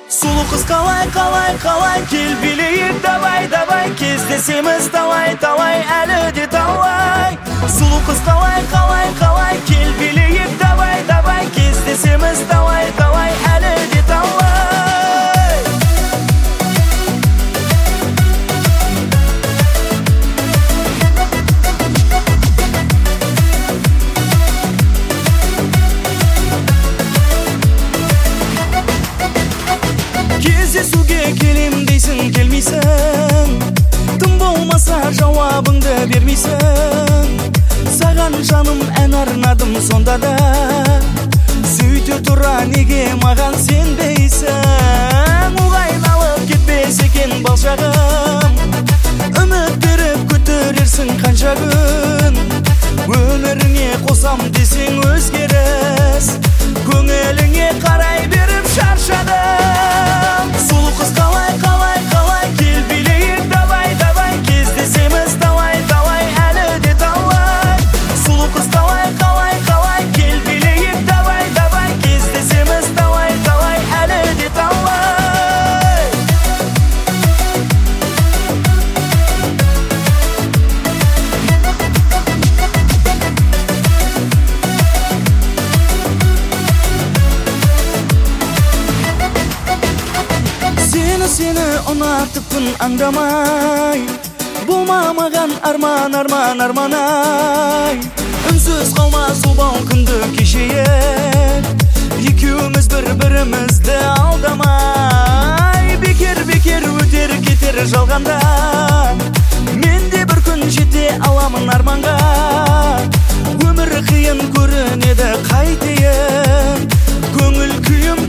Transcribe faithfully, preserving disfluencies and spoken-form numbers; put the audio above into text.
Сұлу қыз қалай қалай қалай кел билейік давай давай кездесеміз талай талай әлі де талай. Сұлу қыз қалай қалай қалай кел билейік давай давай кездесеміз талай талай әлі де талай. Кездесуге келем дейсің келмейсің, тым болмаса жауабыңды бермейсің. Саған жаным ән арнадым сонда да, сөйте тұра неге маған сенбейсің? Ұлғайналып кетпес екен балшағым, үміт беріп көтерерсің қанша күн. Өміріңе қосам десең өзгеріс, көңіліңе қарай беріп шаршадым. Сұлу қыз қалай қалай қалай кел билейік давай давай кездесеміз талай талай әлі де талай. Сұлу қыз қалай қалай қалай кел билейік давай давай кездесеміз талай талай әлі де талай. Сені ұнатыппын аңдамай, болмамаған арман арман арманай. Үнсіз қалма сұлбау күнді кешейік, екеуміз бір-бірімізді алдамай. Бекер бекер өтер кетер жалғанда, мен де бір күн жете аламын арманға. Өмір қиын көрінеді қайтейін, көңіл күйім